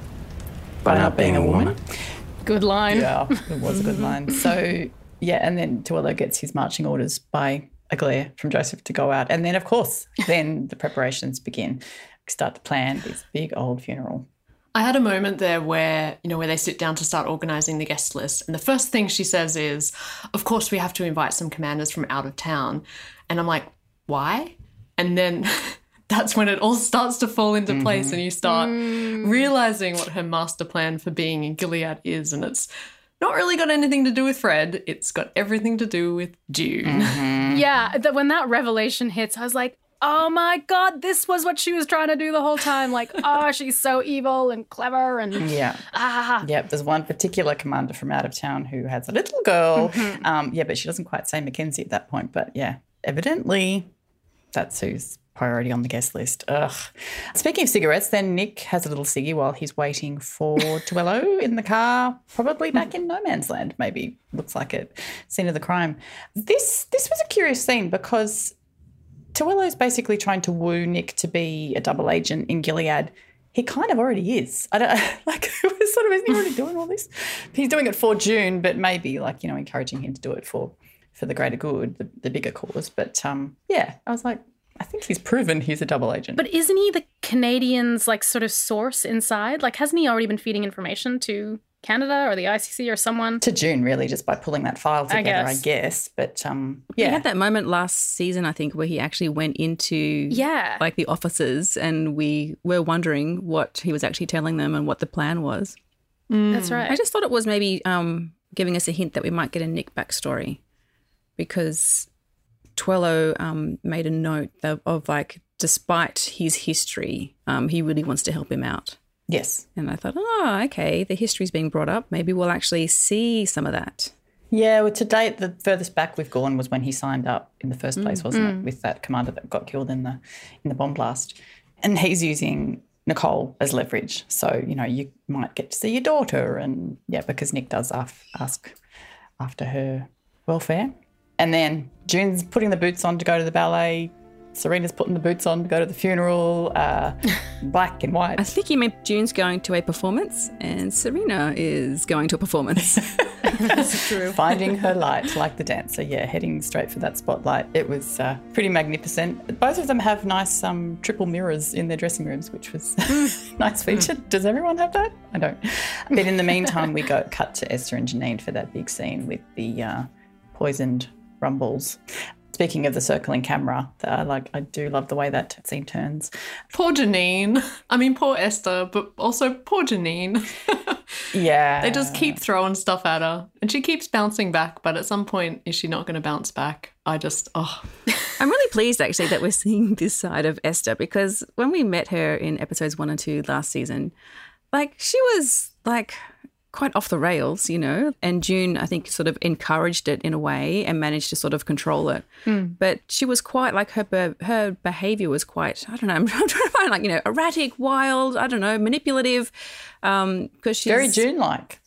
By not being a woman. Good line. yeah, it was a good line. So yeah, and then Tuello gets his marching orders by a glare from Joseph to go out, and then of course then the preparations begin. We start to plan this big old funeral. I had a moment there where, you know, where they sit down to start organising the guest list. And the first thing she says is, of course, we have to invite some commanders from out of town. And I'm like, why? And then that's when it all starts to fall into place Mm-hmm. and you start Mm. realizing what her master plan for being in Gilead is. And it's not really got anything to do with Fred. It's got everything to do with June. Mm-hmm. Yeah, th- when that revelation hits, I was like, oh my God, this was what she was trying to do the whole time. Like, oh, she's so evil and clever. And Yeah. ah. Yep, there's one particular commander from out of town who has a little girl. Mhm. Um, yeah, but she doesn't quite say Mackenzie at that point. But yeah, evidently that's who's priority on the guest list. Ugh. Speaking of cigarettes, then Nick has a little ciggy while he's waiting for Tuello in the car, probably back in no man's land, maybe. Looks like it. Scene of the crime. This this was a curious scene because Tuello's basically trying to woo Nick to be a double agent in Gilead. He kind of already is. I don't like. It was sort of, isn't he already doing all this? He's doing it for June, but maybe like you know, encouraging him to do it for for the greater good, the, the bigger cause. But um, yeah, I was like, I think he's proven he's a double agent. But isn't he the Canadians' like sort of source inside? Like, hasn't he already been feeding information to Canada or the I C C or someone? To June, really, just by pulling that file I together, I guess. guess. But um, He yeah, had that moment last season, I think, where he actually went into Yeah. like the offices and we were wondering what he was actually telling them and what the plan was. That's right. I just thought it was maybe um, giving us a hint that we might get a Nick backstory because Tuello um, made a note of, of like, despite his history, um, he really wants to help him out. Yes. And I thought, oh, okay, the history's being brought up. Maybe we'll actually see some of that. yeah. Well, to date, the furthest back we've gone was when he signed up in the first place, Mm. wasn't Mm. it, with that commander that got killed in the in the bomb blast, and he's using Nicole as leverage. So you know, you might get to see your daughter, and yeah, because Nick does af- ask after her welfare, and then June's putting the boots on to go to the ballet. Serena's putting the boots on to go to the funeral, uh, black and white. I think you meant June's going to a performance and Serena is going to a performance. That's true. Finding her light like the dancer, yeah, heading straight for that spotlight. It was uh, pretty magnificent. Both of them have nice um, triple mirrors in their dressing rooms, which was a nice feature. Does everyone have that? I don't. But in the meantime, we go cut to Esther and Janine for that big scene with the uh, poisoned rumbles. Speaking of the circling camera, I like I do love the way that scene turns. Poor Janine. I mean, poor Esther, but also poor Janine. Yeah. They just keep throwing stuff at her and she keeps bouncing back, but at some point, is she not going to bounce back? I just, oh. I'm really pleased actually that we're seeing this side of Esther because when we met her in episodes one and two last season, like she was like quite off the rails, you know, and June, I think, sort of encouraged it in a way and managed to sort of control it. Mm. But she was quite like her be- her behaviour was quite, I don't know, I'm trying to find like, you know, erratic, wild, I don't know, manipulative. Um, because she's Very June-like.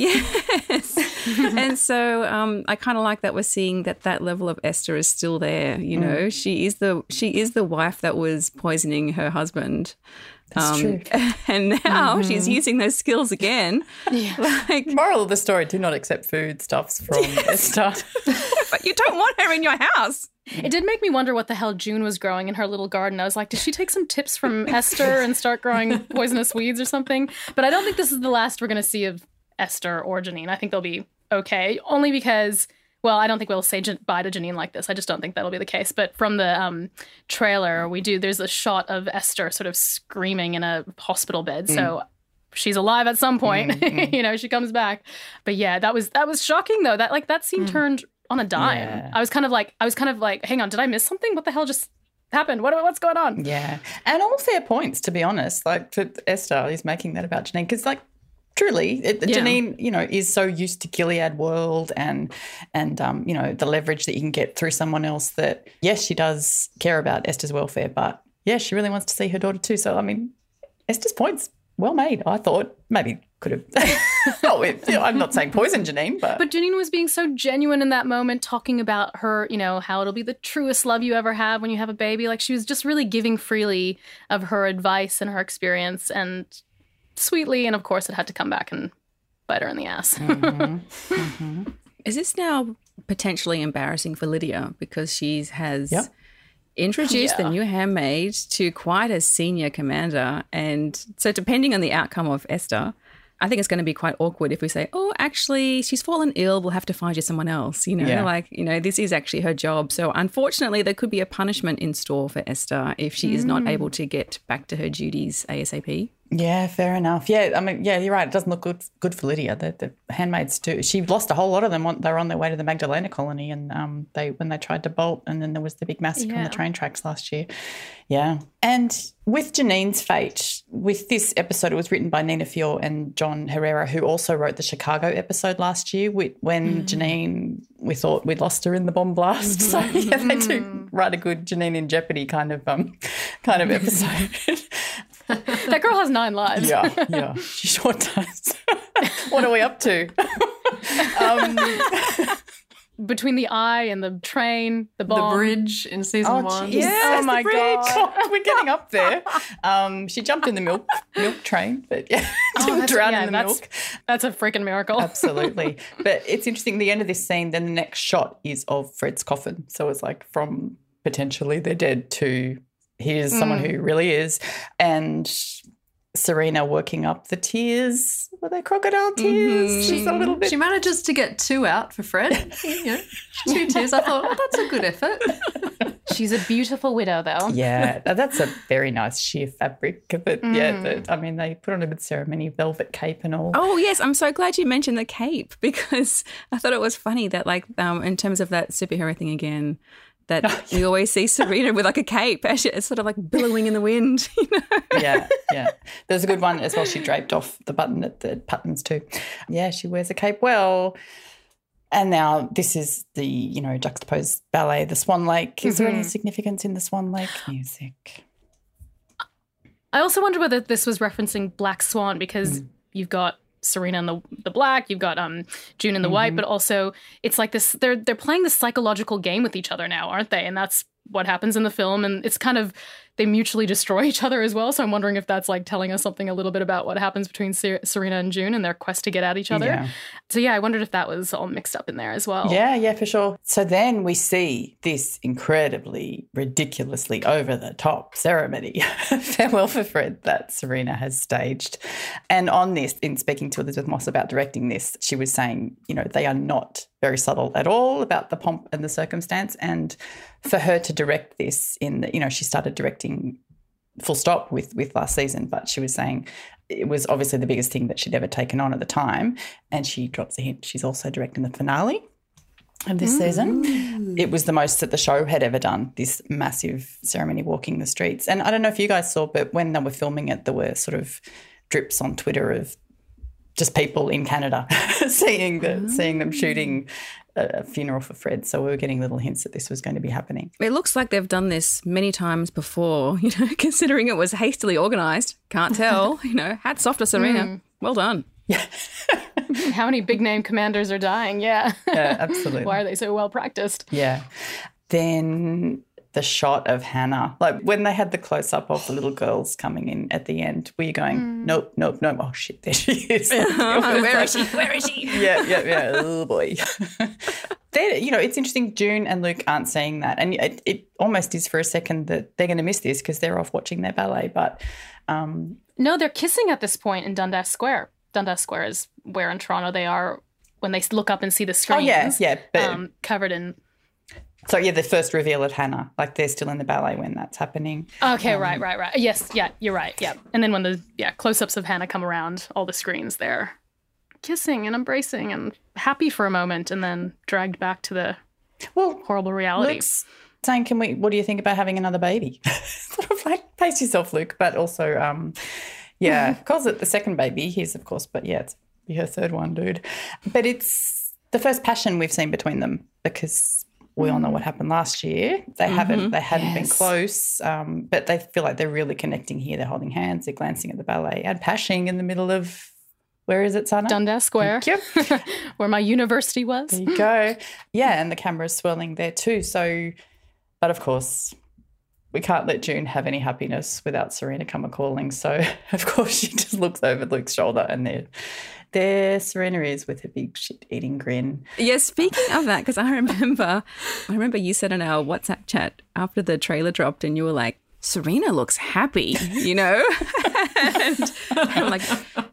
Yes. And so um, I kind of like that we're seeing that that level of Esther is still there, you know. Mm. She is the she is the wife that was poisoning her husband. That's true. And now Mhm. she's using those skills again. Yeah. Like, moral of the story, do not accept food stuffs from Esther. But you don't want her in your house. It did make me wonder what the hell June was growing in her little garden. I was like, did she take some tips from Esther and start growing poisonous weeds or something? But I don't think this is the last we're going to see of Esther or Janine. I think they'll be okay, only because, well, I don't think we'll say Jan- bye to Janine like this. I just don't think that'll be the case. But from the um, trailer, we do, there's a shot of Esther sort of screaming in a hospital bed. So Mm. she's alive at some point. Mm, mm. You know, she comes back. But yeah, that was that was shocking though. That like that scene turned on a dime. Yeah. I was kind of like, I was kind of like, hang on, did I miss something? What the hell just happened? What what's going on? Yeah. And all fair points, to be honest. Like, for Esther is making that about Janine because, like, truly, it, Yeah. Janine, you know, is so used to Gilead world and, and um, you know, the leverage that you can get through someone else that, yes, she does care about Esther's welfare, but, yeah, she really wants to see her daughter too. So, I mean, Esther's points, well made, I thought. Maybe could have. Oh, it, you know, I'm not saying poison Janine, but. But Janine was being so genuine in that moment, talking about her, you know, how it'll be the truest love you ever have when you have a baby. Like, she was just really giving freely of her advice and her experience and sweetly. And of course, it had to come back and bite her in the ass. Mm-hmm. Mm-hmm. Is this now potentially embarrassing for Lydia because she has Yep. introduced Yeah. the new handmaid to quite a senior commander, and so depending on the outcome of Esther, I think it's going to be quite awkward if we say, oh, actually, she's fallen ill. We'll have to find you someone else. You know, Yeah. like, you know, this is actually her job. So unfortunately, there could be a punishment in store for Esther if she is not Mm. able to get back to her duties ASAP. Yeah, fair enough. Yeah, I mean, yeah, you're right. It doesn't look good good for Lydia. The, the handmaids too. She lost a whole lot of them. On, they were on their way to the Magdalena colony, and um, they when they tried to bolt, and then there was the big massacre on Yeah. the train tracks last year. Yeah, and with Janine's fate, with this episode, it was written by Nina Fior and John Herrera, who also wrote the Chicago episode last year. We, when Janine, we thought we'd lost her in the bomb blast. So yeah, they do write a good Janine in jeopardy kind of um, kind of episode. That girl has nine lives. Yeah, yeah, she sure does. What are we up to? um, Between the eye and the train, the bomb. The bridge in season oh, one. geez. Yes, oh my the god, we're getting up there. Um, she jumped in the milk milk train, but yeah, didn't that's- drown yeah, in the that's- milk. That's a freaking miracle. Absolutely. But it's interesting, the end of this scene, then the next shot is of Fred's coffin. So it's like from potentially they're dead to here's someone Mm. who really is. And Serena working up the tears. Were they crocodile tears? She's a little bit. She manages to get two out for Fred. You know, two tears. I thought, well, that's a good effort. She's a beautiful widow, though. Yeah, that's a very nice sheer fabric. But yeah, Mm. the, I mean, they put on a bit ceremony, velvet cape and all. Oh, yes. I'm so glad you mentioned the cape because I thought it was funny that, like, um, in terms of that superhero thing again, that we always see Serena with like a cape. Actually, it's sort of like billowing in the wind, you know? Yeah, yeah. There's a good one as well. She draped off the button at the Putnams too. Yeah, she wears a cape well. And now this is the, you know, juxtaposed ballet, the Swan Lake. Is there any Mhm. significance in the Swan Lake music? I also wonder whether this was referencing Black Swan because you've got Serena in the the black, you've got um June in the white, Mhm. but also it's like this they're they're playing this psychological game with each other now, aren't they? And that's what happens in the film, and it's kind of they mutually destroy each other as well. So I'm wondering if that's like telling us something a little bit about what happens between Ser- Serena and June and their quest to get at each other. Yeah. So yeah, I wondered if that was all mixed up in there as well. Yeah, yeah, for sure. So then we see this incredibly, ridiculously over-the-top ceremony, Farewell for Fred, that Serena has staged. And on this, in speaking to Elizabeth Moss about directing this, she was saying, you know, they are not very subtle at all about the pomp and the circumstance. And for her to direct this in, the, you know, she started directing full stop with, with last season, but she was saying it was obviously the biggest thing that she'd ever taken on at the time. And she drops a hint. She's also directing the finale of this season. It was the most that the show had ever done, this massive ceremony walking the streets. And I don't know if you guys saw, but when they were filming it, there were sort of drips on Twitter of just people in Canada seeing the, seeing them shooting a funeral for Fred. So we were getting little hints that this was going to be happening. It looks like they've done this many times before, you know, considering it was hastily organised. Can't tell, you know, hats off to Serena. Mm. Well done. How many big name commanders are dying? Yeah. Yeah, absolutely. Why are they so well practiced? Yeah. Then the shot of Hannah, like when they had the close up of the little girls coming in at the end, were you going, Mm. nope, nope, nope, oh shit, there she is. Where is she? Where is she? Yeah, yeah, yeah. Oh boy. They, you know, it's interesting. June and Luke aren't saying that, and it, it almost is for a second that they're going to miss this because they're off watching their ballet. But um, No, they're kissing at this point in Dundas Square. Dundas Square is where in Toronto they are when they look up and see the screens. oh yeah, yeah. But um, covered in. so yeah, the first reveal of Hannah, like they're still in the ballet when that's happening. Okay, Um, right, right, right. Yes, yeah, you're right. Yeah, and then when the yeah close-ups of Hannah come around, all the screens they're kissing and embracing and happy for a moment, and then dragged back to the well horrible reality. Luke's saying, "Can we? What do you think about having another baby?" Sort of like pace yourself, Luke, but also, um, yeah, calls it the second baby. His, of course, but yeah, it's her third one, dude. But it's the first passion we've seen between them because we all know what happened last year. They haven't, they hadn't been Yes. close, um, but they feel like they're really connecting here. They're holding hands, they're glancing at the ballet, and Pashing in the middle of. Where is it, Sana? Dundas Square, Thank you. where my university was. There you go. Yeah, and the camera's swirling there too. So, but of course, we can't let June have any happiness without Serena come a calling. So, of course, she just looks over Luke's shoulder and there, there Serena is with her big shit-eating grin. Yeah, speaking of that, because I remember, I remember you said in our WhatsApp chat after the trailer dropped, and you were like, "Serena looks happy," you know, and I'm like,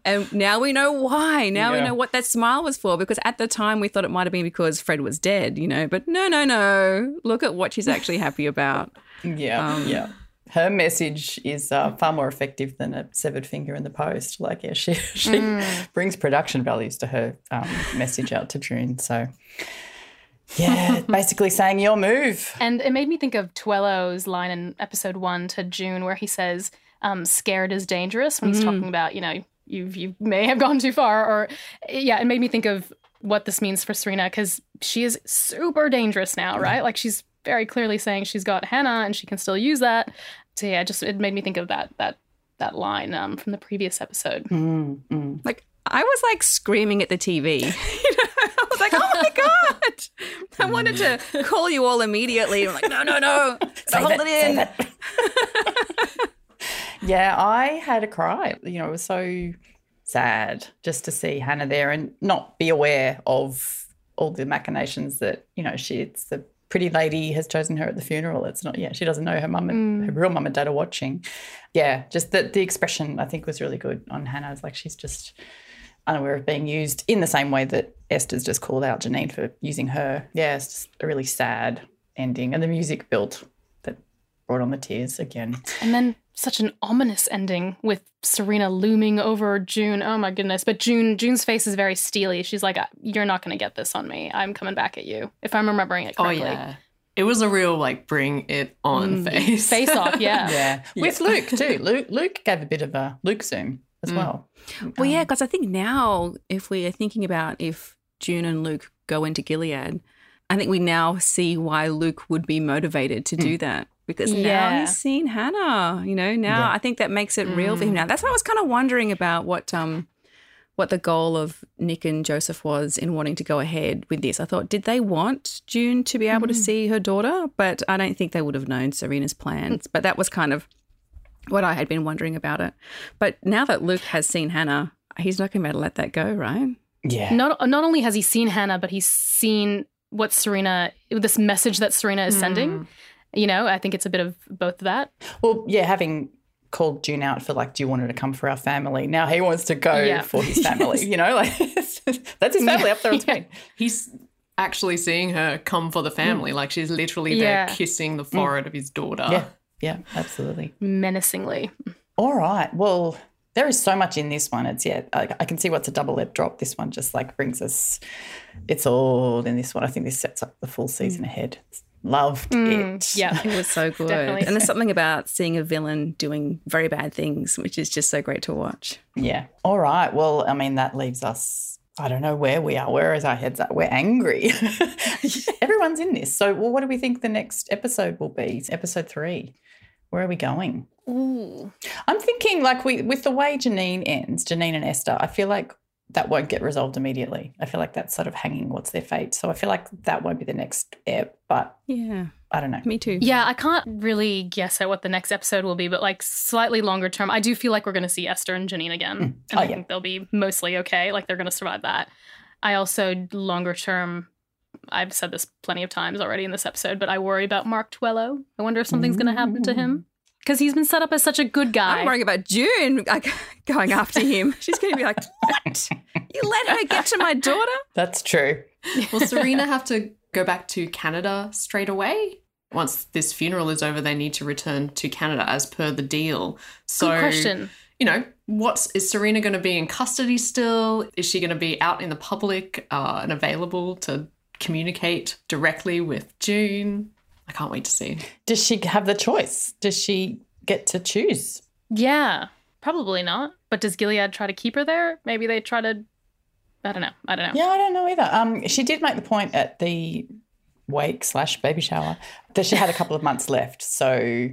And now we know why. Now Yeah. we know what that smile was for, because at the time we thought it might have been because Fred was dead, you know, but no, no, no. Look at what she's actually happy about. Yeah, Um, yeah. Her message is uh, far more effective than a severed finger in the post. Like, yeah, she she Mm. brings production values to her um, message out to June. So, yeah, basically saying your move. And it made me think of Tuello's line in episode one to June where he says, um, scared is dangerous, when he's Mm. talking about, you know, you you may have gone too far. Or, yeah, it made me think of what this means for Serena, because she is super dangerous now, right? Like, she's very clearly saying she's got Hannah and she can still use that. So, yeah, just it made me think of that that that line um, from the previous episode. Mm, mm. Like, I was like screaming at the T V. You know, I was like, oh my God. I wanted to call you all immediately. I'm like, no, no, no. Save Hold it, it in. save it. Yeah, I had a cry. You know, it was so sad just to see Hannah there and not be aware of all the machinations that, you know, she, it's the pretty lady has chosen her at the funeral. It's not, yeah, she doesn't know her mum and Mm. her real mum and dad are watching. Yeah, just the, the expression I think was really good on Hannah. It's like she's just unaware of being used in the same way that Esther's just called out Janine for using her. Yeah, it's just a really sad ending. And the music built that brought on the tears again. And then such an ominous ending with Serena looming over June. Oh my goodness. But June June's face is very steely. She's like, you're not going to get this on me. I'm coming back at you, if I'm remembering it Oh, correctly. yeah. It was a real, like, bring it on Mm. face. Face off, yeah. Yeah. With Luke too. Luke Luke gave a bit of a Luke zoom as Mm. well. Well, yeah, because I think now if we are thinking about if June and Luke go into Gilead, I think we now see why Luke would be motivated to do that. Because now Yeah. he's seen Hannah, you know, now Yeah. I think that makes it real for him now. That's what I was kind of wondering about what um what the goal of Nick and Joseph was in wanting to go ahead with this. I thought, did they want June to be able to see her daughter? But I don't think they would have known Serena's plans. But that was kind of what I had been wondering about it. But now that Luke has seen Hannah, he's not going to be able to let that go, right? Yeah. Not not only has he seen Hannah, but he's seen what Serena, this message that Serena is sending. You know, I think it's a bit of both of that. Well, yeah, having called June out for like, do you want her to come for our family? Now he wants to go Yeah. for his family, you know, like that's his family up there on screen. He's actually seeing her come for the family. Like, she's literally Yeah. there kissing the forehead of his daughter. Yeah, yeah, absolutely. Menacingly. All right. Well, there is so much in this one. It's, yeah, I, I can see what's a double lip drop. This one just like brings us, it's all in this one. I think this sets up the full season ahead. Loved it. Yeah. It was so good. Definitely. And there's something about seeing a villain doing very bad things, which is just so great to watch. Yeah. All right. Well, I mean, that leaves us, I don't know where we are. Where is our heads at? We're angry. Everyone's in this. So, well, what do we think the next episode will be? It's episode three. Where are we going? Ooh. I'm thinking like we with the way Janine ends, Janine and Esther, I feel like that won't get resolved immediately. I feel like that's sort of hanging what's their fate. So I feel like that won't be the next ep, but Yeah, I don't know. me too. Yeah, I can't really guess at what the next episode will be, but like slightly longer term, I do feel like we're going to see Esther and Janine again. And Oh, I yeah. think they'll be mostly okay. Like they're going to survive that. I also, longer term, I've said this plenty of times already in this episode, but I worry about Mark Tuello. I wonder if something's going to happen to him. Because he's been set up as such a good guy. I'm worrying about June like, going after him. She's going to be like, what? You let her get to my daughter? That's true. Will Serena have to go back to Canada straight away? Once this funeral is over, they need to return to Canada as per the deal. So, Good question. You know, what's is Serena going to be in custody still? Is she going to be out in the public uh, and available to communicate directly with June? I can't wait to see. Does she have the choice? Does she get to choose? Yeah, probably not. But does Gilead try to keep her there? Maybe they try to, I don't know. I don't know. Yeah, I don't know either. Um, she did make the point at the wake slash baby shower that she had a couple of months left. So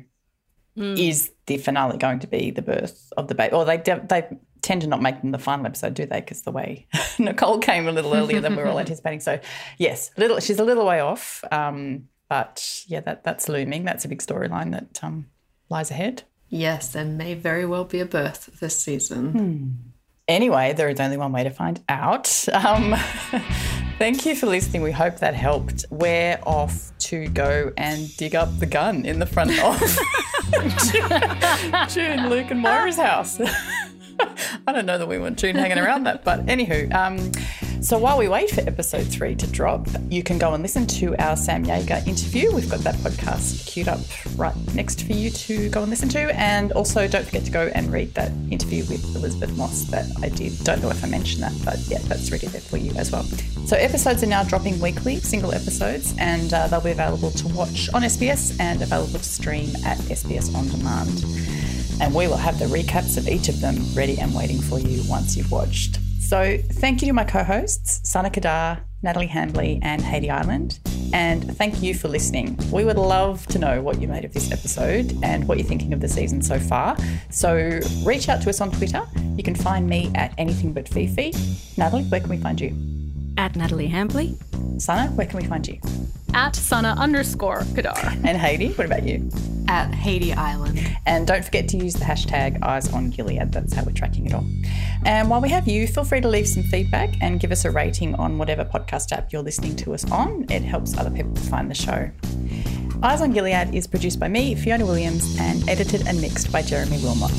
is the finale going to be the birth of the baby? Or they de- they tend to not make them the final episode, do they? Because the way Nicole came a little earlier than we were all anticipating. So yes, little she's a little way off. Um, but yeah, that that's looming. That's a big storyline that um, lies ahead. Yes, there may very well be a birth this season. Anyway, there is only one way to find out. Um, thank you for listening. We hope that helped. We're off to go and dig up the gun in the front of June, Luke and Moira's house. I don't know that we want June hanging around that, but anywho. Um, so while we wait for episode three to drop, you can go and listen to our Sam Yeager interview. We've got that podcast queued up right next for you to go and listen to. And also don't forget to go and read that interview with Elizabeth Moss that I did. Don't know if I mentioned that, but yeah, that's ready there for you as well. So episodes are now dropping weekly, single episodes, and uh, they'll be available to watch on S B S and available to stream at S B S On Demand. And we will have the recaps of each of them ready and waiting for you once you've watched. So thank you to my co-hosts, Sana Kadar, Natalie Handley and Haiti Island. And thank you for listening. We would love to know what you made of this episode and what you're thinking of the season so far. So reach out to us on Twitter. You can find me at Anything But Fifi. Natalie, where can we find you? At Natalie Handley. Sana, where can we find you? At Sana underscore Kadar. And Haiti, what about you? At Haiti Island. And don't forget to use the hashtag Eyes on Gilead. That's how we're tracking it all. And while we have you, feel free to leave some feedback and give us a rating on whatever podcast app you're listening to us on. It helps other people to find the show. Eyes on Gilead is produced by me, Fiona Williams, and edited and mixed by Jeremy Wilmot.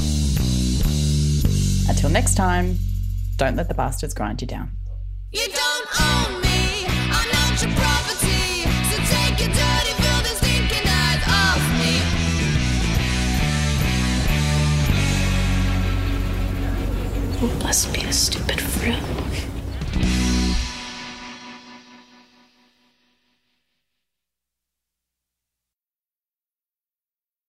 Until next time, don't let the bastards grind you down. You don't own me, I'm not your property. So take your dirty, filthy, stinking eyes off me. Must be a stupid friend.